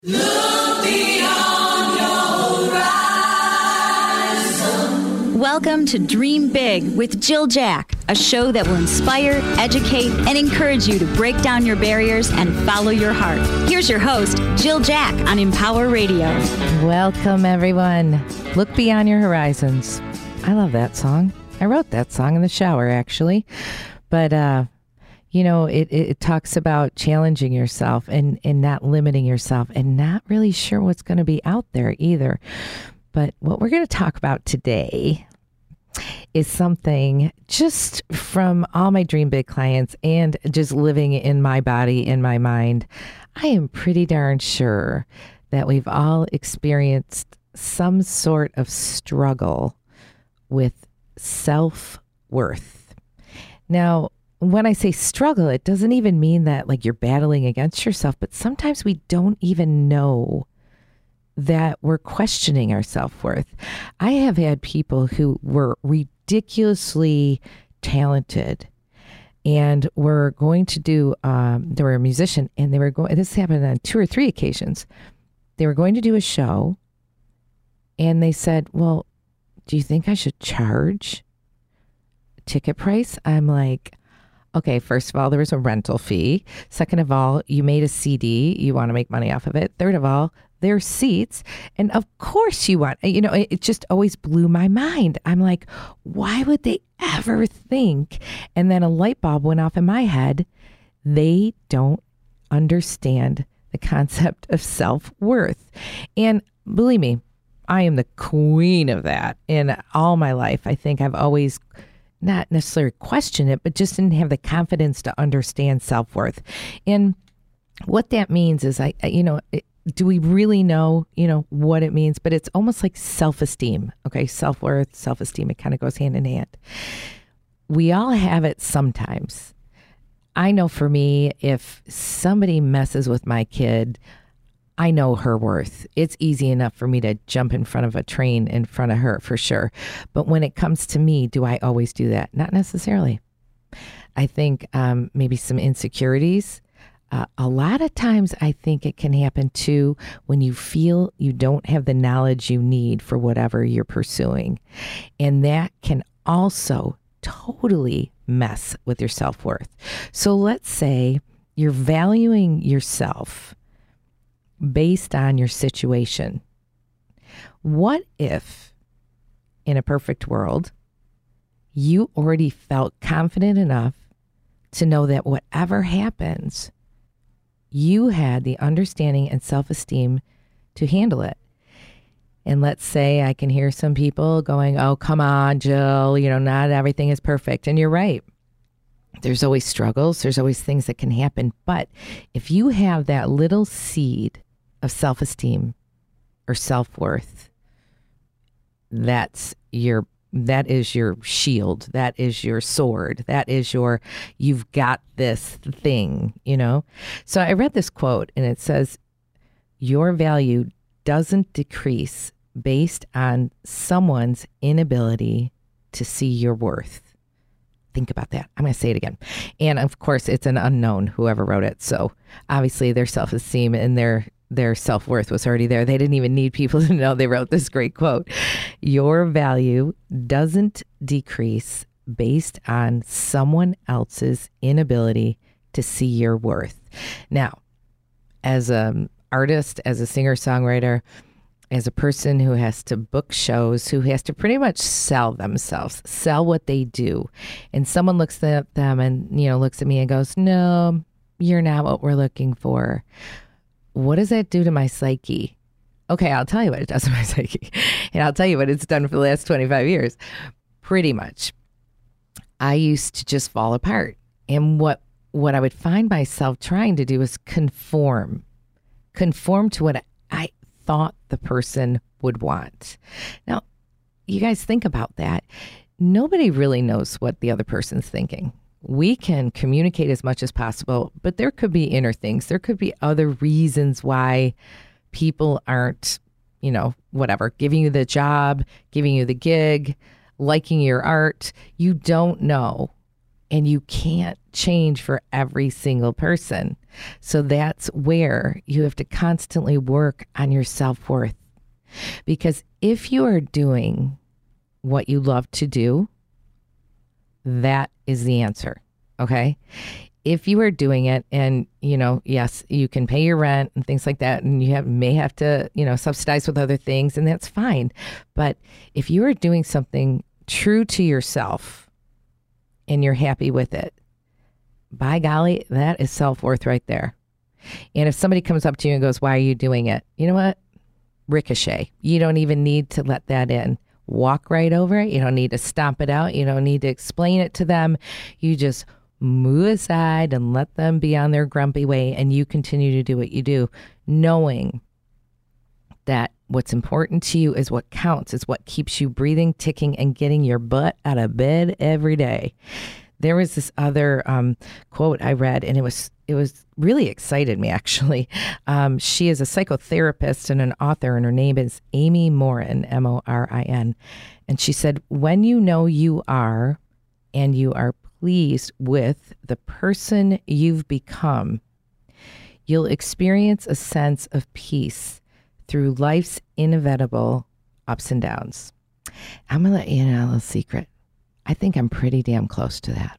Look beyond your horizon. Welcome to Dream Big with Jill Jack, a show that will inspire, educate, and encourage you to break down your barriers and follow your heart. Here's your host, Jill Jack on Empower Radio. Welcome, everyone. Look beyond your horizons. I love that song. I wrote that song in the shower, actually. But, it talks about challenging yourself and not limiting yourself and not really sure what's going to be out there either. But what we're going to talk about today is something just from all my Dream Big clients and just living in my body, in my mind. I am pretty darn sure that we've all experienced some sort of struggle with self-worth. Now, when I say struggle, it doesn't even mean that like you're battling against yourself, but sometimes we don't even know that we're questioning our self-worth. I have had people who were ridiculously talented and were going to do, they were a musician and they were going, this happened on 2 or 3 occasions. They were going to do a show and they said, well, do you think I should charge ticket price? I'm like, okay, first of all, there was a rental fee. Second of all, you made a CD. You want to make money off of it. Third of all, there's seats. And of course you want, it just always blew my mind. I'm like, why would they ever think? And then a light bulb went off in my head. They don't understand the concept of self-worth. And believe me, I am the queen of that in all my life. I think I've always not necessarily question it, but just didn't have the confidence to understand self-worth. And what that means is, do we really know, what it means? But it's almost like self-esteem. Okay, self-worth, self-esteem, it kind of goes hand in hand. We all have it sometimes. I know for me, if somebody messes with my kid, I know her worth. It's easy enough for me to jump in front of a train in front of her for sure. But when it comes to me, do I always do that? Not necessarily. I think maybe some insecurities. A lot of times I think it can happen too when you feel you don't have the knowledge you need for whatever you're pursuing. And that can also totally mess with your self-worth. So let's say you're valuing yourself based on your situation. What if, in a perfect world, you already felt confident enough to know that whatever happens, you had the understanding and self-esteem to handle it? And let's say I can hear some people going, oh, come on, Jill, not everything is perfect. And you're right. There's always struggles. There's always things that can happen. But if you have that little seed of self-esteem or self-worth, that is your shield. That is your sword. That is you've got this thing, So I read this quote and it says, your value doesn't decrease based on someone's inability to see your worth. Think about that. I'm going to say it again. And of course, it's an unknown, whoever wrote it. So obviously their self-esteem and their self-worth was already there. They didn't even need people to know they wrote this great quote. Your value doesn't decrease based on someone else's inability to see your worth. Now, as an artist, as a singer-songwriter, as a person who has to book shows, who has to pretty much sell themselves, sell what they do, and someone looks at them and, looks at me and goes, no, you're not what we're looking for. What does that do to my psyche? Okay, I'll tell you what it does to my psyche. And I'll tell you what it's done for the last 25 years. Pretty much. I used to just fall apart. And what I would find myself trying to do is conform to what I thought the person would want. Now, you guys think about that. Nobody really knows what the other person's thinking. We can communicate as much as possible, but there could be inner things. There could be other reasons why people aren't, giving you the job, giving you the gig, liking your art. You don't know. and you can't change for every single person. So that's where you have to constantly work on your self-worth. Because if you are doing what you love to do, that is the answer. Okay? If you are doing it and, yes, you can pay your rent and things like that, and you may have to, subsidize with other things, and that's fine. But if you are doing something true to yourself and you're happy with it, by golly, that is self-worth right there. And if somebody comes up to you and goes, why are you doing it? You know what? Ricochet. You don't even need to let that in. Walk right over it. You don't need to stomp it out. You don't need to explain it to them. You just move aside and let them be on their grumpy way, and you continue to do what you do, knowing that what's important to you is what counts, is what keeps you breathing, ticking, and getting your butt out of bed every day. There was this other quote I read, and it was really excited me, actually. She is a psychotherapist and an author, and her name is Amy Morin, Morin. And she said, when you know you are, and you are pleased with the person you've become, you'll experience a sense of peace through life's inevitable ups and downs. I'm going to let you know a little secret. I think I'm pretty damn close to that.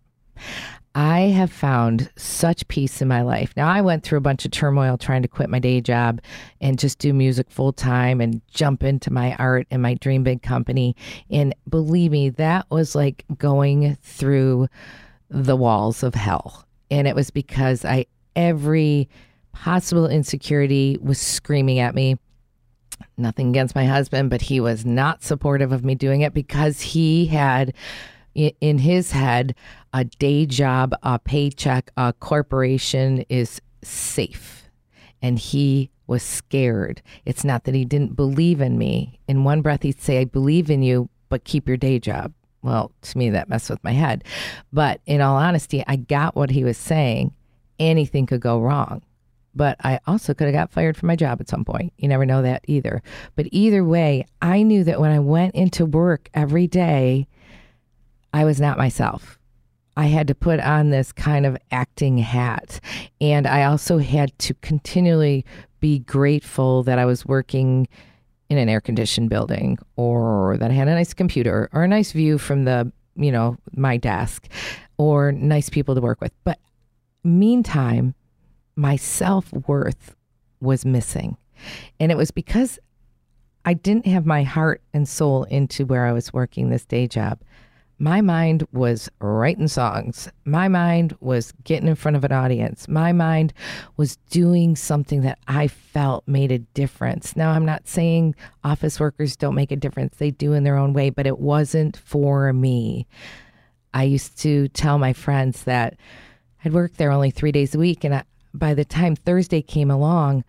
I have found such peace in my life. Now, I went through a bunch of turmoil trying to quit my day job and just do music full time and jump into my art and my Dream Big company. And believe me, that was like going through the walls of hell. And it was because every possible insecurity was screaming at me. Nothing against my husband, but he was not supportive of me doing it because he had in his head a day job, a paycheck, a corporation is safe. And he was scared. It's not that he didn't believe in me. In one breath, he'd say, I believe in you, but keep your day job. Well, to me, that messed with my head. But in all honesty, I got what he was saying. Anything could go wrong. But I also could have got fired from my job at some point. You never know that either. But either way, I knew that when I went into work every day, I was not myself. I had to put on this kind of acting hat. And I also had to continually be grateful that I was working in an air-conditioned building, or that I had a nice computer, or a nice view from my desk, or nice people to work with. But meantime, my self-worth was missing. And it was because I didn't have my heart and soul into where I was working this day job. My mind was writing songs. My mind was getting in front of an audience. My mind was doing something that I felt made a difference. Now, I'm not saying office workers don't make a difference. They do in their own way, but it wasn't for me. I used to tell my friends that I'd work there only 3 days a week, and by the time Thursday came along,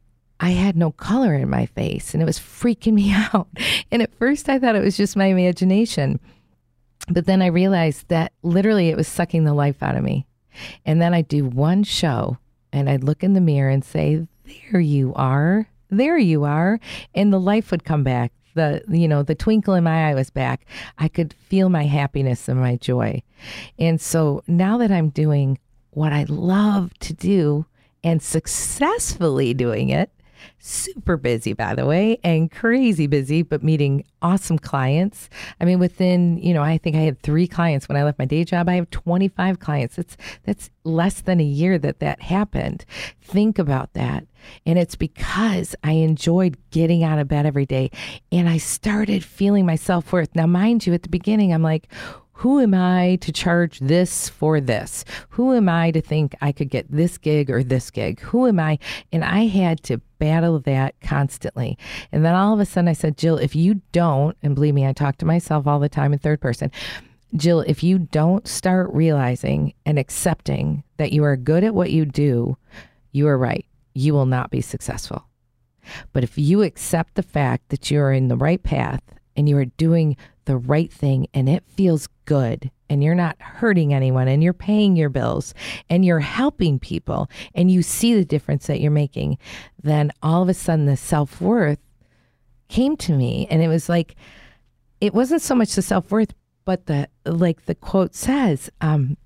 I had no color in my face, and it was freaking me out. And at first I thought it was just my imagination. But then I realized that literally it was sucking the life out of me. And then I'd do one show and I'd look in the mirror and say, there you are. There you are. And the life would come back. The twinkle in my eye was back. I could feel my happiness and my joy. And so now that I'm doing what I love to do and successfully doing it, super busy, by the way, and crazy busy, but meeting awesome clients. I mean, within, I think I had 3 clients when I left my day job. I have 25 clients. That's less than a year that happened. Think about that. And it's because I enjoyed getting out of bed every day, and I started feeling my self-worth. Now, mind you, at the beginning, I'm like, who am I to charge this for this? Who am I to think I could get this gig or this gig? Who am I? And I had to battle that constantly. And then all of a sudden I said, Jill, if you don't, and believe me, I talk to myself all the time in third person, Jill, if you don't start realizing and accepting that you are good at what you do, you are right. You will not be successful. But if you accept the fact that you're in the right path and you are doing the right thing and it feels good and you're not hurting anyone and you're paying your bills and you're helping people and you see the difference that you're making, then all of a sudden the self-worth came to me. And it was like, it wasn't so much the self-worth, but the quote says,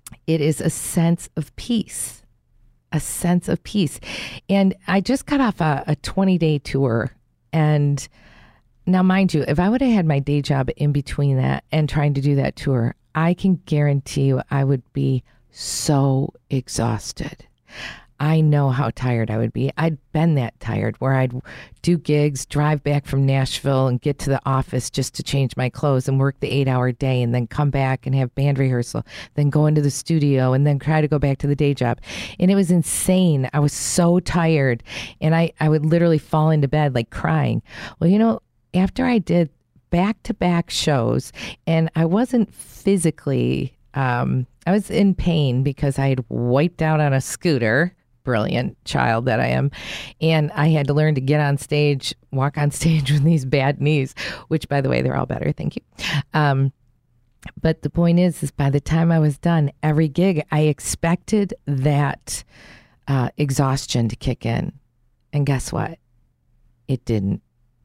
It is a sense of peace, a sense of peace. And I just got off a 20-day tour. And now, mind you, if I would have had my day job in between that and trying to do that tour, I can guarantee you I would be so exhausted. I know how tired I would be. I'd been that tired where I'd do gigs, drive back from Nashville and get to the office just to change my clothes and work the 8-hour day and then come back and have band rehearsal, then go into the studio and then try to go back to the day job. And it was insane. I was so tired and I would literally fall into bed like crying. Well, after I did back-to-back shows and I wasn't physically, I was in pain because I had wiped out on a scooter. Brilliant child that I am. And I had to learn to get on stage, walk on stage with these bad knees, which by the way, they're all better. Thank you. But the point is by the time I was done, every gig, I expected that exhaustion to kick in. And guess what? It didn't.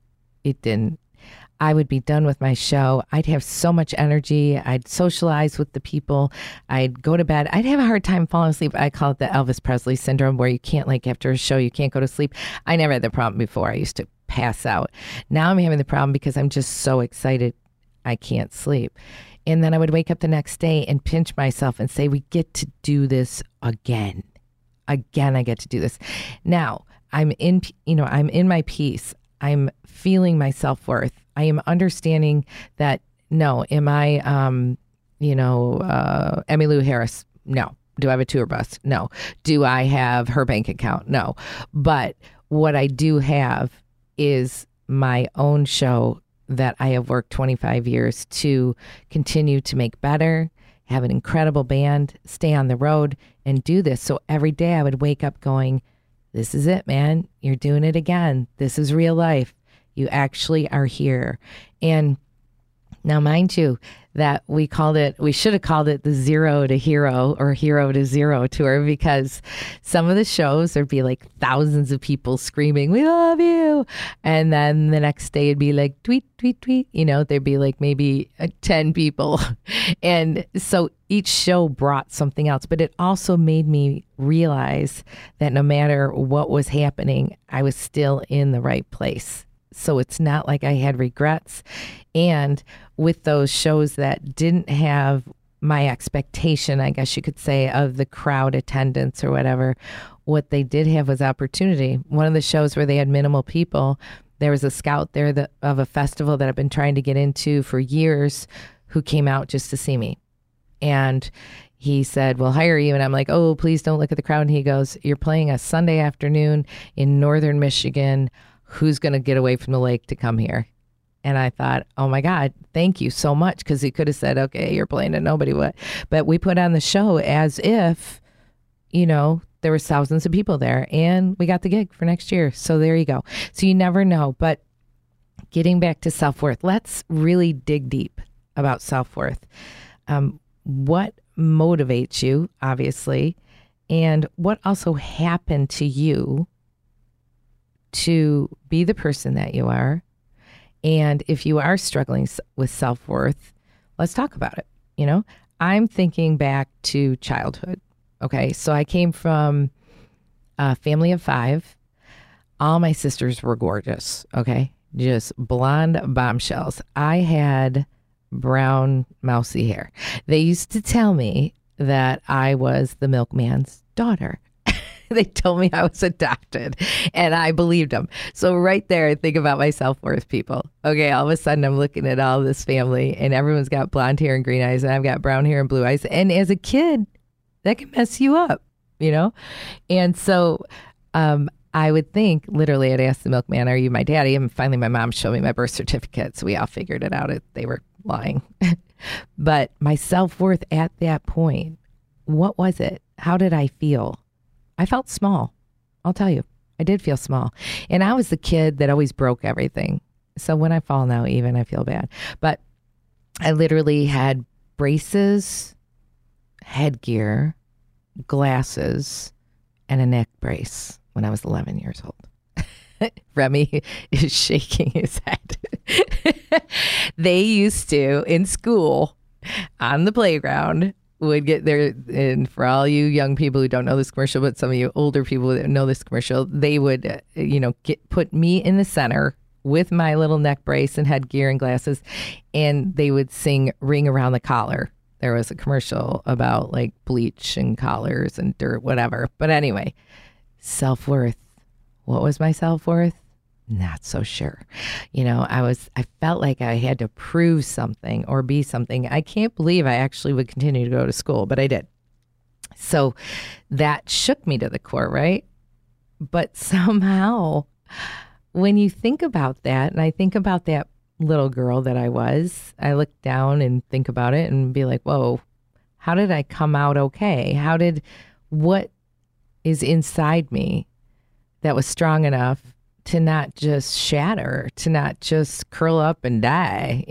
I would be done with my show. I'd have so much energy. I'd socialize with the people. I'd go to bed. I'd have a hard time falling asleep. I call it the Elvis Presley syndrome, where you can't, like, after a show, you can't go to sleep. I never had the problem before. I used to pass out. Now I'm having the problem because I'm just so excited I can't sleep. And then I would wake up the next day and pinch myself and say, we get to do this again. Again, I get to do this. Now, I'm in my peace. I'm feeling my self-worth. I am understanding that, no, am I, Emmylou Harris? No. Do I have a tour bus? No. Do I have her bank account? No. But what I do have is my own show that I have worked 25 years to continue to make better, have an incredible band, stay on the road, and do this. So every day I would wake up going, this is it, man. You're doing it again. This is real life. You actually are here. And now, mind you, that we should have called it the Zero to Hero or Hero to Zero tour, because some of the shows there'd be like thousands of people screaming, we love you. And then the next day it'd be like, tweet, tweet, tweet. There'd be like maybe 10 people. And so each show brought something else, but it also made me realize that no matter what was happening, I was still in the right place. So it's not like I had regrets. And with those shows that didn't have my expectation, I guess you could say, of the crowd attendance or whatever, what they did have was opportunity. One of the shows where they had minimal people, there was a scout there of a festival that I've been trying to get into for years who came out just to see me. And he said, we'll hire you. And I'm like, oh, please don't look at the crowd. And he goes, you're playing a Sunday afternoon in northern Michigan. Who's going to get away from the lake to come here? And I thought, oh my God, thank you so much. Because he could have said, okay, you're playing to nobody. What? But we put on the show as if, there were thousands of people there, and we got the gig for next year. So there you go. So you never know. But getting back to self-worth, let's really dig deep about self-worth. What motivates you, obviously, and what also happened to you to be the person that you are. And if you are struggling with self-worth, let's talk about it. I'm thinking back to childhood. Okay. So I came from a family of 5. All my sisters were gorgeous. Okay. Just blonde bombshells. I had brown mousy hair. They used to tell me that I was the milkman's daughter. They told me I was adopted, and I believed them. So right there, think about my self-worth, people. Okay, all of a sudden, I'm looking at all this family, and everyone's got blonde hair and green eyes, and I've got brown hair and blue eyes. And as a kid, that can mess you up, And so I would think, literally, I'd ask the milkman, are you my daddy? And finally, my mom showed me my birth certificate, so we all figured it out. They were lying. But my self-worth at that point, what was it? How did I feel? I felt small. I'll tell you, I did feel small. And I was the kid that always broke everything. So when I fall now, even I feel bad. But I literally had braces, headgear, glasses, and a neck brace when I was 11 years old. Remy is shaking his head. They used to, in school, on the playground, would get there, and for all you young people who don't know this commercial, but some of you older people that know this commercial, they would, put me in the center with my little neck brace and headgear and glasses, and they would sing Ring Around the Collar. There was a commercial about like bleach and collars and dirt, whatever. But anyway, self-worth. What was my self-worth? Not so sure. I felt like I had to prove something or be something. I can't believe I actually would continue to go to school, but I did. So that shook me to the core, right? But somehow, when you think about that, and I think about that little girl that I was, I look down and think about it and be like, whoa, how did I come out okay? What is inside me that was strong enough to not just shatter, to not just curl up and die,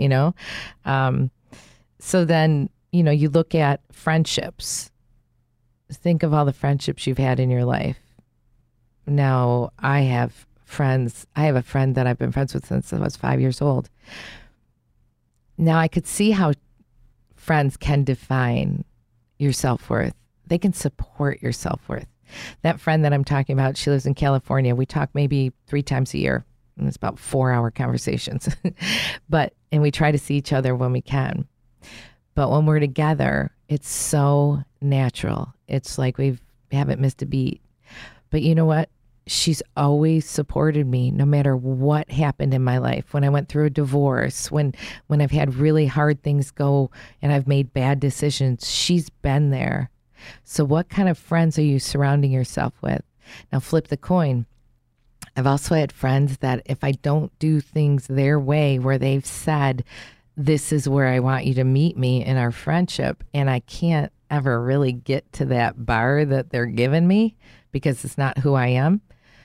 So then, you look at friendships. Think of all the friendships you've had in your life. Now, I have a friend that I've been friends with since I was 5 years old. Now, I could see how friends can define your self-worth. They can support your self-worth. That friend that I'm talking about, she lives in California. We talk maybe 3 times a year. And it's about 4-hour conversations. And we try to see each other when we can. But when we're together, it's so natural. It's like we haven't missed a beat. But you know what? She's always supported me no matter what happened in my life. When I went through a divorce, when I've had really hard things go and I've made bad decisions, she's been there. So what kind of friends are you surrounding yourself with? Now flip the coin. I've also had friends that if I don't do things their way, where they've said, this is where I want you to meet me in our friendship, and I can't ever really get to that bar that they're giving me because it's not who I am,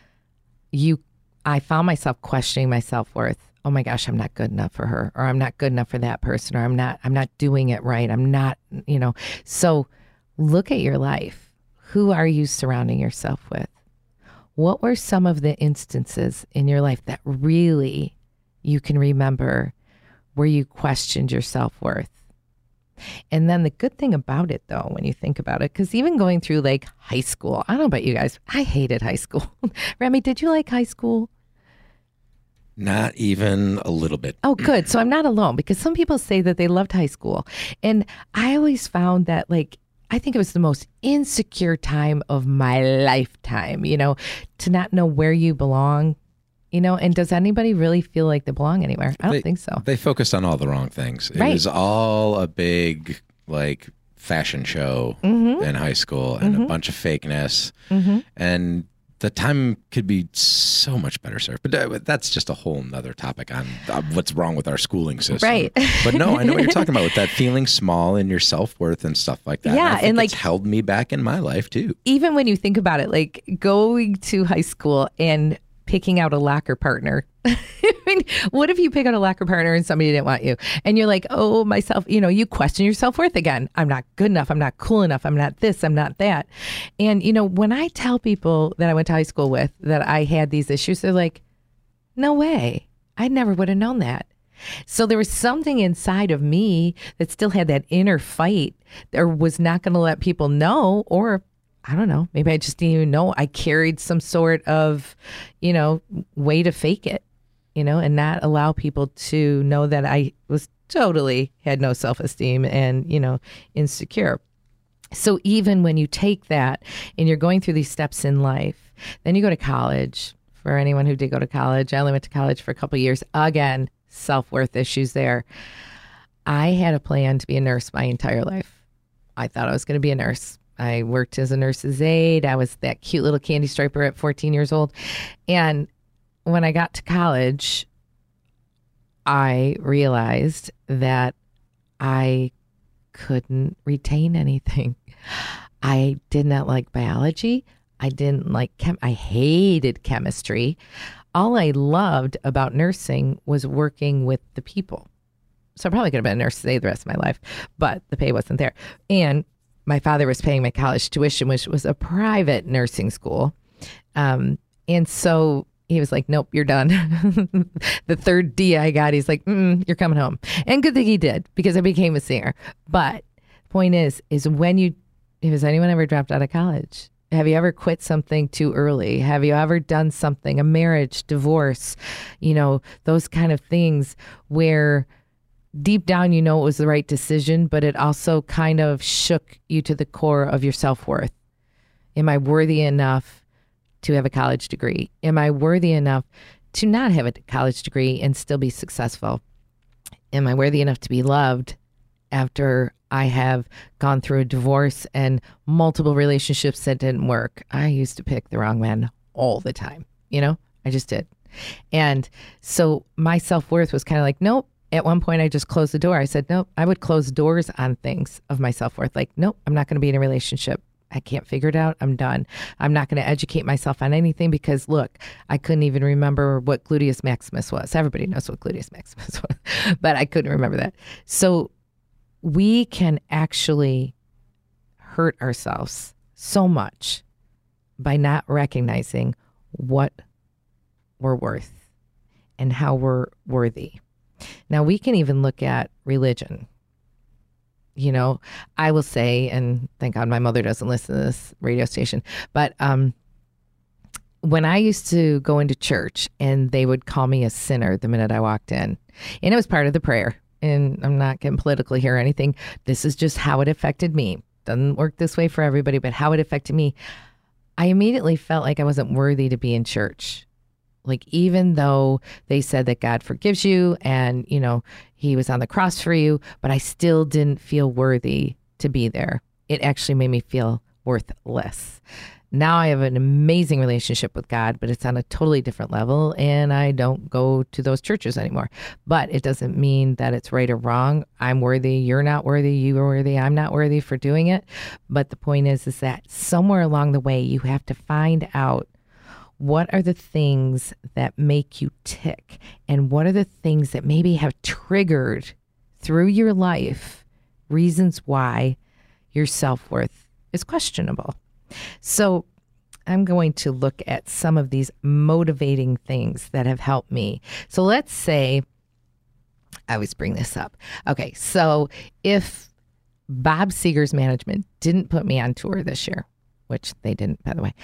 I found myself questioning my self-worth. Oh my gosh, I'm not good enough for her, or I'm not good enough for that person, or I'm not doing it right. I'm not, So look at your life. Who are you surrounding yourself with? What were some of the instances in your life that really you can remember where you questioned your self-worth? And then the good thing about it, though, when you think about it, because even going through like high school, I don't know about you guys, I hated high school. Remy, did you like high school? Not even a little bit. Oh, good. So I'm not alone, because some people say that they loved high school. And I always found that, I think it was the most insecure time of my lifetime, to not know where you belong, and does anybody really feel like they belong anywhere? I don't think so. They focused on all the wrong things. It Right. was all a big, fashion show in high school and a bunch of fakeness. And the time could be so much better served. But that's just a whole nother topic on what's wrong with our schooling system. Right. But no, I know what you're talking about with that feeling small in your self-worth and stuff like that. Yeah, I think and it's held me back in my life too. Even when you think about it, going to high school and picking out a locker partner. I mean, what if you pick out a locker partner and somebody didn't want you? And you're like, oh, myself, you question your self-worth again. I'm not good enough. I'm not cool enough. I'm not this. I'm not that. And, when I tell people that I went to high school with that I had these issues, they're like, no way. I never would have known that. So there was something inside of me that still had that inner fight, or was not going to let people know, or I don't know, maybe I just didn't even know I carried some sort of, way to fake it, and not allow people to know that I was totally had no self-esteem and, insecure. So even when you take that and you're going through these steps in life, then you go to college. For anyone who did go to college, I only went to college for a couple of years. Again, self-worth issues there. I had a plan to be a nurse my entire life. I thought I was going to be a nurse. I worked as a nurse's aide. I was that cute little candy striper at 14 years old. And when I got to college, I realized that I couldn't retain anything. I did not like biology. I didn't like I hated chemistry. All I loved about nursing was working with the people. So I probably could have been a nurse's aide the rest of my life, but the pay wasn't there. And my father was paying my college tuition, which was a private nursing school. And so he was like, nope, you're done. The third D I got, he's like, you're coming home. And good thing he did, because I became a singer. But point is has anyone ever dropped out of college? Have you ever quit something too early? Have you ever done something, a marriage, divorce, those kind of things where deep down it was the right decision, but it also kind of shook you to the core of your self-worth? Am I worthy enough to have a college degree? Am I worthy enough to not have a college degree and still be successful? Am I worthy enough to be loved after I have gone through a divorce and multiple relationships that didn't work? I used to pick the wrong man all the time. I just did. And so my self-worth was kind of like, nope. At one point, I just closed the door. I said, nope. I would close doors on things of my self-worth. Like, nope, I'm not going to be in a relationship. I can't figure it out. I'm done. I'm not going to educate myself on anything because, look, I couldn't even remember what gluteus maximus was. Everybody knows what gluteus maximus was, but I couldn't remember that. So we can actually hurt ourselves so much by not recognizing what we're worth and how we're worthy. Now, we can even look at religion. I will say, and thank God my mother doesn't listen to this radio station, but when I used to go into church and they would call me a sinner the minute I walked in, and it was part of the prayer, and I'm not getting political here or anything. This is just how it affected me. Doesn't work this way for everybody, but how it affected me, I immediately felt like I wasn't worthy to be in church. Like, even though they said that God forgives you and, he was on the cross for you, but I still didn't feel worthy to be there. It actually made me feel worthless. Now I have an amazing relationship with God, but it's on a totally different level, and I don't go to those churches anymore. But it doesn't mean that it's right or wrong. I'm worthy. You're not worthy. You are worthy. I'm not worthy for doing it. But the point is that somewhere along the way, you have to find out what are the things that make you tick, and what are the things that maybe have triggered through your life reasons why your self-worth is questionable. So I'm going to look at some of these motivating things that have helped me. So let's say, I always bring this up. Okay, so if Bob Seger's management didn't put me on tour this year, which they didn't, by the way,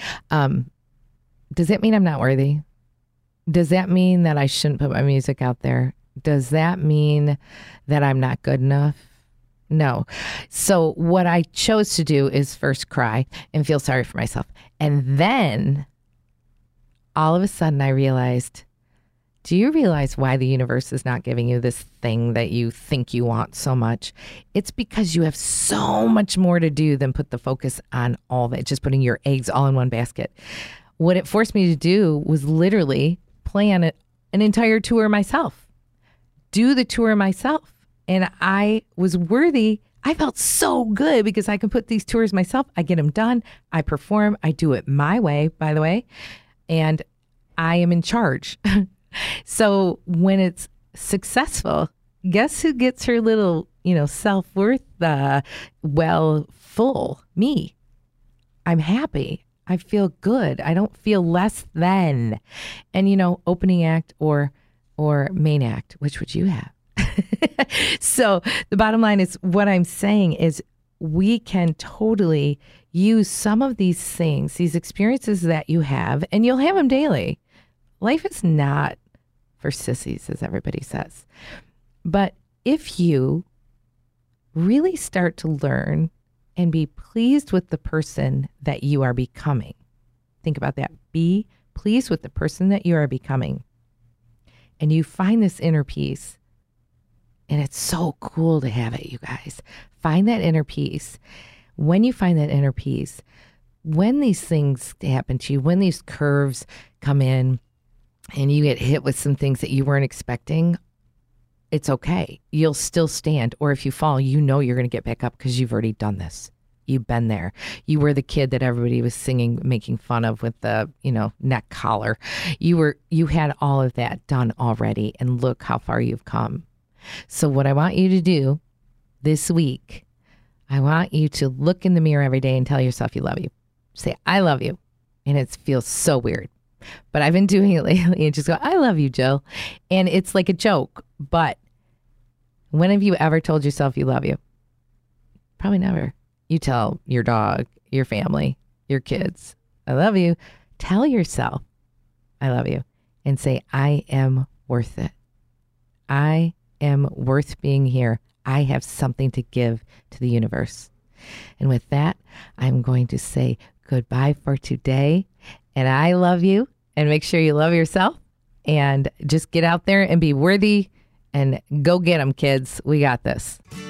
does that mean I'm not worthy? Does that mean that I shouldn't put my music out there? Does that mean that I'm not good enough? No. So what I chose to do is first cry and feel sorry for myself. And then all of a sudden I realized, do you realize why the universe is not giving you this thing that you think you want so much? It's because you have so much more to do than put the focus on all that, just putting your eggs all in one basket. What it forced me to do was literally plan an entire tour myself, do the tour myself. And I was worthy. I felt so good because I can put these tours myself. I get them done. I perform. I do it my way, by the way. And I am in charge. So when it's successful, guess who gets her little, self-worth, full? Me. I'm happy. I feel good. I don't feel less than. And, opening act or main act, which would you have? So the bottom line is, what I'm saying is, we can totally use some of these things, these experiences that you have, and you'll have them daily. Life is not for sissies, as everybody says. But if you really start to learn and be pleased with the person that you are becoming. Think about that. Be pleased with the person that you are becoming. And you find this inner peace. And it's so cool to have it, you guys. Find that inner peace. When you find that inner peace, when these things happen to you, when these curves come in and you get hit with some things that you weren't expecting, it's okay. You'll still stand. Or if you fall, you're going to get back up because you've already done this. You've been there. You were the kid that everybody was singing, making fun of with the, neck collar. You had all of that done already, and look how far you've come. So what I want you to do this week, I want you to look in the mirror every day and tell yourself you love you. Say, I love you. And it feels so weird. But I've been doing it lately and just go, I love you, Jill. And it's like a joke. But when have you ever told yourself you love you? Probably never. You tell your dog, your family, your kids, I love you. Tell yourself, I love you. And say, I am worth it. I am worth being here. I have something to give to the universe. And with that, I'm going to say goodbye for today. And I love you. And make sure you love yourself. And just get out there and be worthy. And go get them, kids. We got this.